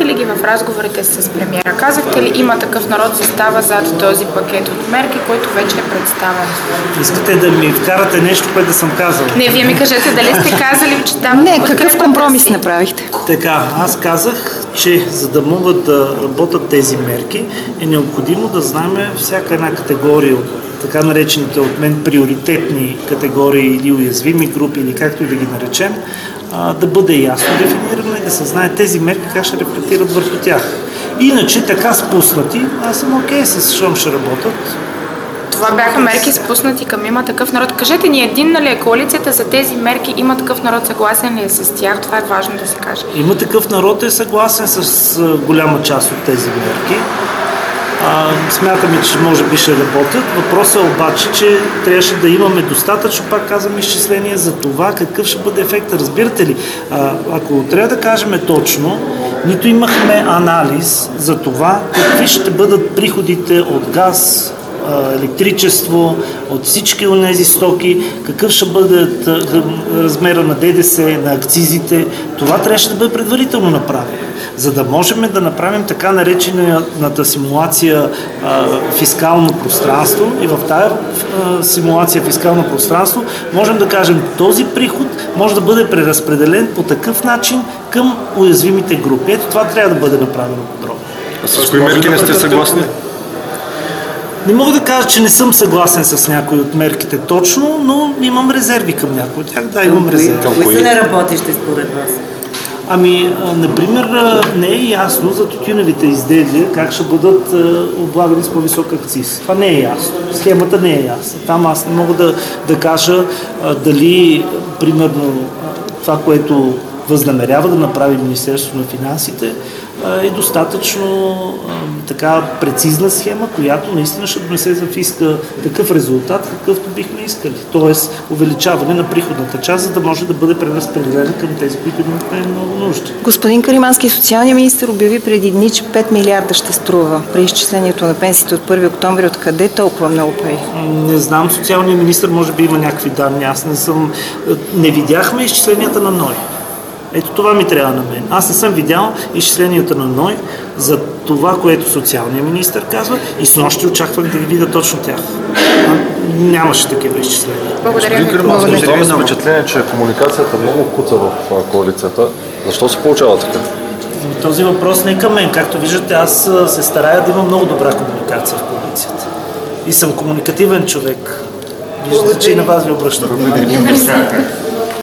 обсъждахте ли ги в разговорите с премиера? Казахте ли има такъв народ застава зад този пакет от мерки, който вече е представен? Искате да ми вкарате нещо, което да съм казал? Не, вие ми кажете дали сте казали, че там... Не, какъв компромис направихте? Така, аз казах, че за да могат да работят тези мерки, е необходимо да знаем всяка една категория от така наречените от мен приоритетни категории или уязвими групи, или както и да ги наречем, да бъде ясно дефинирано и да се знае тези мерки как ще рефлектират върху тях. Иначе така спуснати, аз съм окей с щом ще работят. Това бяха мерки спуснати към Има такъв народ. Кажете ни, единна ли е коалицията за тези мерки? Има такъв народ съгласен ли е с тях? Това е важно да се каже. Има такъв народ е съгласен с голяма част от тези мерки. Смятаме, че може би ще работят. Въпросът е обаче, че трябваше да имаме достатъчно, пак казвам, изчисления за това какъв ще бъде ефектът. Разбирате ли? Ако трябва да кажем точно, нито имахме анализ за това какви ще бъдат приходите от газ, електричество, от всички от тези стоки, какъв ще бъде размера на ДДС, на акцизите. Това трябваше да бъде предварително направено. За да можем да направим така наречената симулация фискално пространство и в тази симулация фискално пространство можем да кажем, този приход може да бъде преразпределен по такъв начин към уязвимите групи. Ето това трябва да бъде направено подробно. С кои мерки не сте съгласни? Не мога да кажа, че не съм съгласен с някои от мерките точно, но имам резерви към някои от тях. Да, имам резерви. Кои са неработещи според вас? Например, не е ясно за тютюневите изделия как ще бъдат облагани с по-висок акциз. Това не е ясно. Схемата не е ясна. Там аз не мога да кажа дали, примерно, това, което възнамерява да направи Министерството на финансите, е достатъчно така прецизна схема, която наистина ще донесе за фиска такъв резултат, какъвто бихме искали. Тоест увеличаване на приходната част, за да може да бъде преразпределена към тези, които имат много нужда. Господин Каримански, социалният министър обяви преди дни, че 5 милиарда ще струва при изчислението на пенсиите от 1 октомври. Откъде толкова много пари? Не знам, социалният министър може би има някакви данни. Аз не видяхме изчисленията на НОИ. Ето това ми трябва на мен. Аз не съм видял изчисленията на НОИ за това, което социалният министър казва и снощи очаквах да ги видя точно тях. Нямаше такива изчисления. Благодаря ви. Оставаме с впечатление, че комуникацията много куца в коалицията. Защо се получава така? Този въпрос не е към мен. Както виждате, аз се старая да имам много добра комуникация в коалицията. И съм комуникативен човек. Виждате, че и на вас ви обръщам.